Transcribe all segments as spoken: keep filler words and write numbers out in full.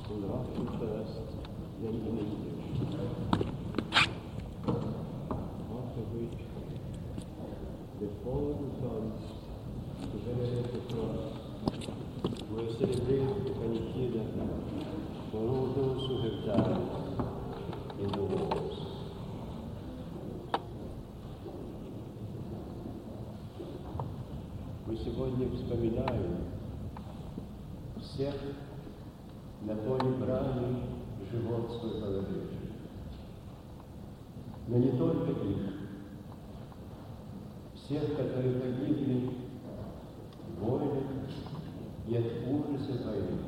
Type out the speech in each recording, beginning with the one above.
Здравствуйте, я не видел. After which the following songs, together with the cross, will celebrate the Panicida for all those who have died in the wars. Мы сегодня вспоминаем всех на поле брани живот свой положивших. Но не только их, всех, которые погибли в войнах и от ужаса войны.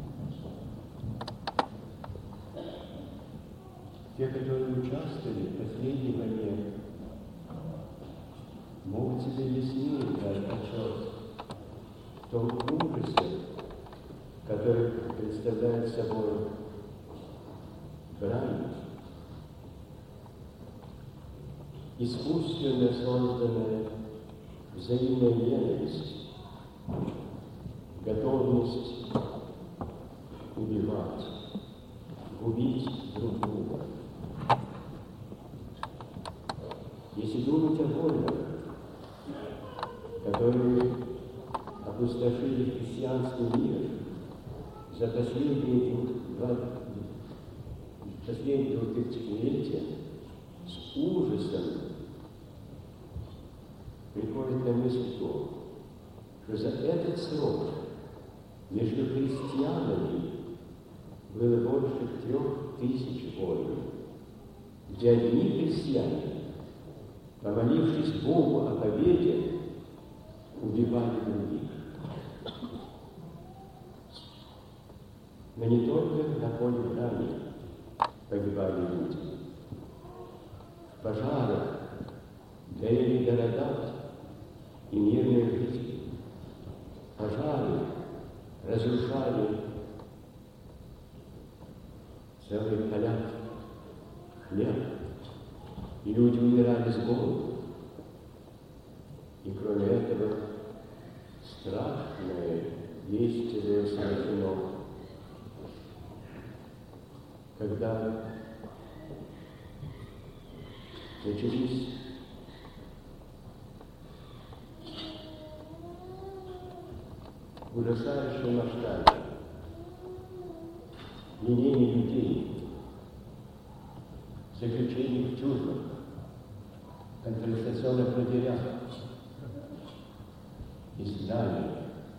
Те, которые участвовали в последней войне, могут себе яснее дать отчет в том ужасе, который представляет собой брань, искусственно созданная взаимная ненависть, готовность убивать, губить друг друга. Если думать о войнах, которые опустошили христианский мир за последние два последние тысячелетия, с ужасом приходит на мысль то, что за этот срок между христианами было больше трех тысяч войн, где одни христиане, помолившись Богу о победе, убивали других. Но не только на поле брани погибали люди. В пожарах горели города и мирные жители. Пожары разрушали целые поля, хлеб, и люди умирали с голоду. И кроме этого, страшное действие совершено, когда начались ужасающие масштабы пленения людей, заключение в тюрьмах, концентрационных лагерях, изгнание,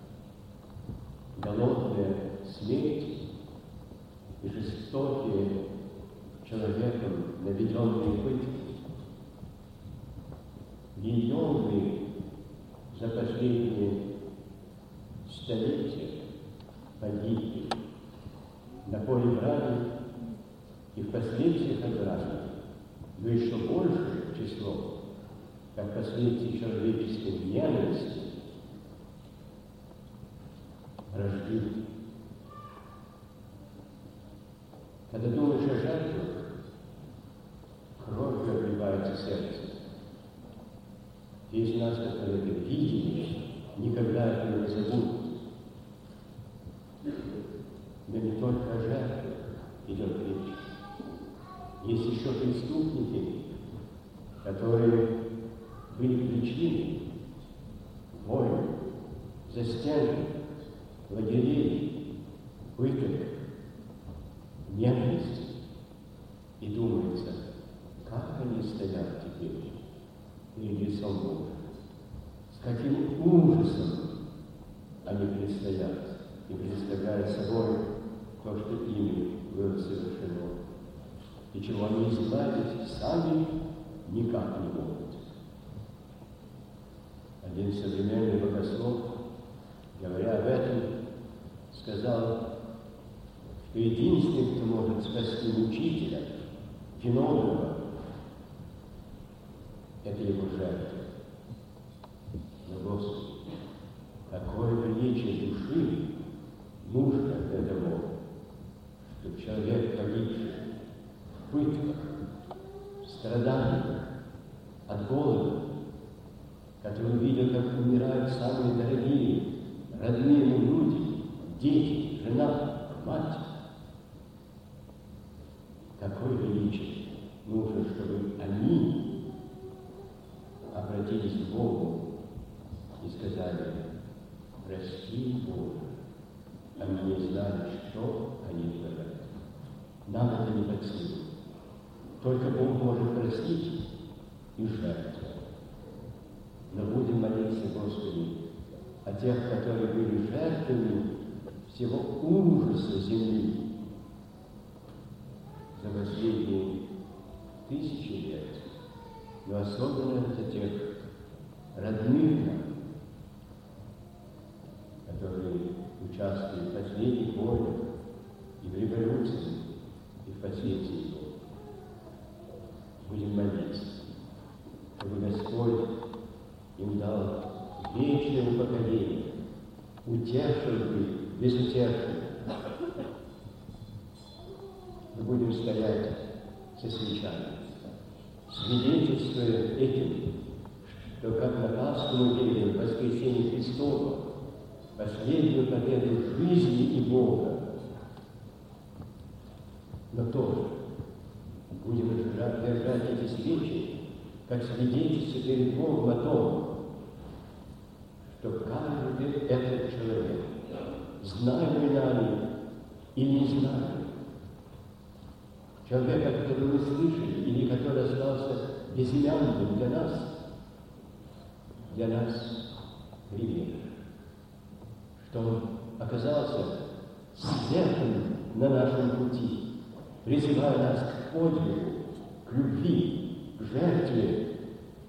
голодная смерть и жестокие человеком наведенные пытки. Миллионы за последние столетия погибли на поле брани и в последствиях от брани, но еще большее число, как последствия человеческой ненависти, вражды. Когда думаешь о жертвах, кровью обливается сердце. Те из нас, которые это видели, никогда этого не забудут. Но не только о жертвах идет речь. Есть еще преступники, которые были причиной войн, застенок, лагерей, пыток, ненависти. И думается, как они стоят теперь перед лицом Бога, с каким ужасом они предстоят и представляют собой то, что ими было совершено, и чего они изгладить сами никак не могут. Один современный богослов, говоря об этом, сказал, что единственный, кто может спасти учителя, виновного, это его жертва. Но, Господи, какое величие души нужно для того, чтобы человек, погибший в пытках, в страданиях, от голода, который увидел, как умирают самые дорогие, родные ему люди, дети, жена, мать, Какое величие! Нужно, чтобы они обратились к Богу и сказали: прости, Боже, они не знали, что они творят. Нам это не под силу. Только Бог может простить и жертвовать. Но будем молиться, Господи, о тех, которые были жертвами всего ужаса земли за последние тысячи лет, но особенно за тех родных нам, которые участвовали в последних войнах и в революции, и в последствиях. Будем молиться, чтобы Господь им дал вечное упокоение, утешил их безутешных. Мы будем стоять со свечами, свидетельствуя этим, что как на Пасху мы верим в воскресение Христова, последнюю победу жизни и Бога, но тоже будем держать, держать эти свечи как свидетельство перед Богом о том, что каждый этот человек, знаем ли нами или не знаем, человека, которого мы слышали, или который остался безымянным для нас, для нас пример, что он оказался светом на нашем пути, призывая нас к подвигу, к любви, к жертве.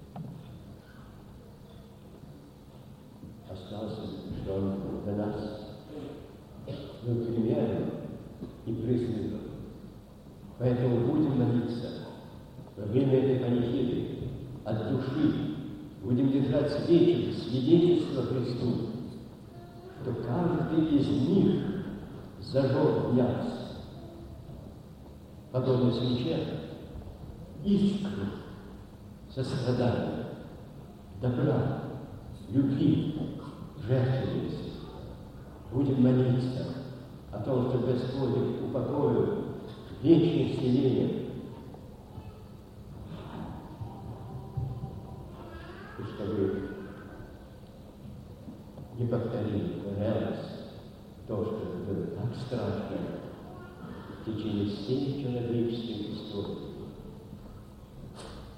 Остался, что он для нас был примером и призывом. Поэтому будем молиться во время этой панихиды от души, будем держать свечи, свидетельство Христу, что каждый из них зажег в нас, подобно свече, искру сострадания, добра, любви, жертвенности. Будем молиться о том, что Господь упокоил вечное исцеление, и чтобы не повторили раз то, что было так страшно в течение всей человеческой